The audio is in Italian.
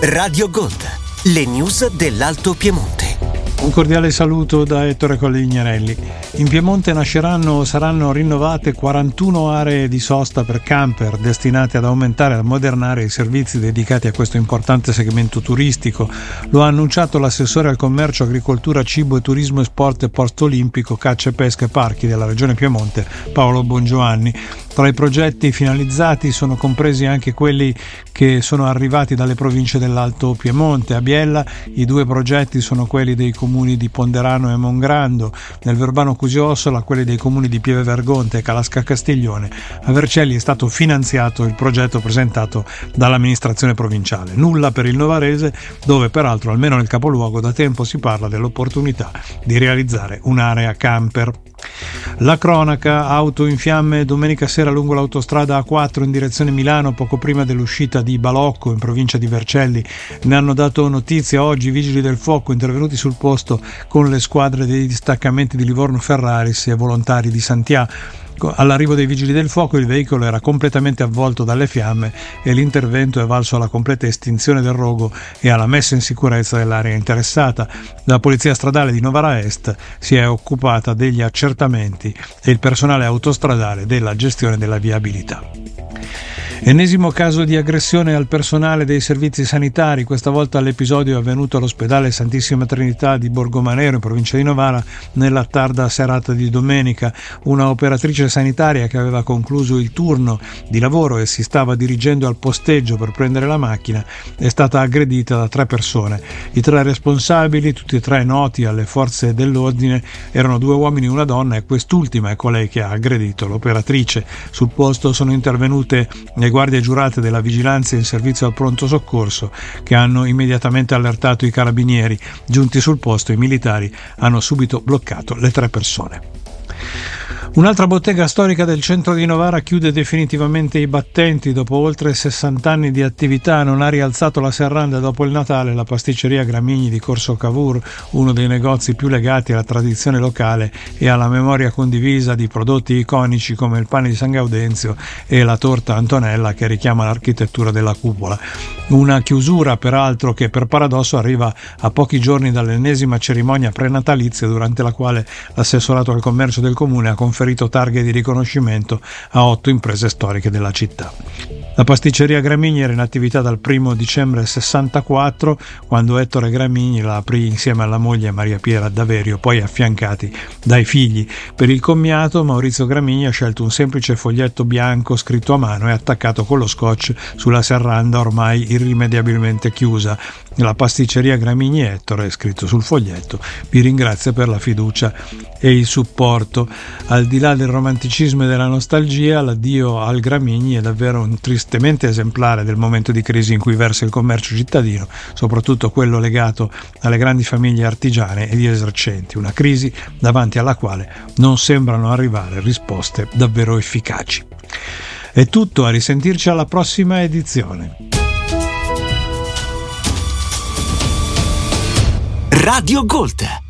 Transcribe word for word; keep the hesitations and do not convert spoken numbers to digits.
Radio Gold, le news dell'Alto Piemonte. Un cordiale saluto da Ettore Collignarelli. In Piemonte nasceranno o saranno rinnovate quarantuno aree di sosta per camper destinate ad aumentare e ammodernare i servizi dedicati a questo importante segmento turistico. Lo ha annunciato l'assessore al commercio, agricoltura, cibo e turismo e sport e posto olimpico, caccia e pesca e parchi della regione Piemonte, Paolo Bongiovanni. Tra i progetti finalizzati sono compresi anche quelli che sono arrivati dalle province dell'Alto Piemonte. A Biella i due progetti sono quelli dei comuni di Ponderano e Mongrando, nel Verbano Cusio-Ossola quelli dei comuni di Pieve Vergonte e Calasca Castiglione. A Vercelli è stato finanziato il progetto presentato dall'amministrazione provinciale. Nulla per il Novarese, dove peraltro almeno nel capoluogo da tempo si parla dell'opportunità di realizzare un'area camper. La cronaca: auto in fiamme domenica sera lungo l'autostrada A quattro in direzione Milano poco prima dell'uscita di Balocco in provincia di Vercelli. Ne hanno dato notizia oggi i vigili del fuoco intervenuti sul posto con le squadre dei distaccamenti di Livorno Ferraris e volontari di Santià. All'arrivo dei vigili del fuoco il veicolo era completamente avvolto dalle fiamme e l'intervento è valso alla completa estinzione del rogo e alla messa in sicurezza dell'area interessata. La polizia stradale di Novara Est si è occupata degli accertamenti e il personale autostradale della gestione della viabilità. Ennesimo caso di aggressione al personale dei servizi sanitari. Questa volta l'episodio è avvenuto all'ospedale Santissima Trinità di Borgomanero in provincia di Novara nella tarda serata di domenica. Una operatrice sanitaria che aveva concluso il turno di lavoro e si stava dirigendo al posteggio per prendere la macchina è stata aggredita da tre persone. I tre responsabili, tutti e tre noti alle forze dell'ordine, erano due uomini e una donna e quest'ultima è colei che ha aggredito l'operatrice. Sul posto sono intervenute le guardie giurate della vigilanza in servizio al pronto soccorso che hanno immediatamente allertato i carabinieri. Giunti sul posto i militari hanno subito bloccato le tre persone. Un'altra bottega storica del centro di Novara chiude definitivamente i battenti. Dopo oltre sessanta anni di attività non ha rialzato la serranda dopo il Natale la pasticceria Gramigni di Corso Cavour, uno dei negozi più legati alla tradizione locale e alla memoria condivisa di prodotti iconici come il pane di San Gaudenzio e la torta Antonella che richiama l'architettura della cupola. Una chiusura peraltro che per paradosso arriva a pochi giorni dall'ennesima cerimonia prenatalizia durante la quale l'assessorato al commercio del comune ha confermato targhe di riconoscimento a otto imprese storiche della città. La pasticceria Gramigni era in attività dal primo dicembre sessantaquattro, quando Ettore Gramigni la aprì insieme alla moglie Maria Piera Daverio, poi affiancati dai figli. Per il commiato Maurizio Gramigni ha scelto un semplice foglietto bianco scritto a mano e attaccato con lo scotch sulla serranda ormai irrimediabilmente chiusa. La pasticceria Gramigni Ettore, scritto sul foglietto, vi ringrazia per la fiducia e il supporto. Al di là del romanticismo e della nostalgia, l'addio al Gramigni è davvero un tristemente esemplare del momento di crisi in cui versa il commercio cittadino, soprattutto quello legato alle grandi famiglie artigiane e di esercenti, una crisi davanti alla quale non sembrano arrivare risposte davvero efficaci. È tutto, a risentirci alla prossima edizione. Radio Gold,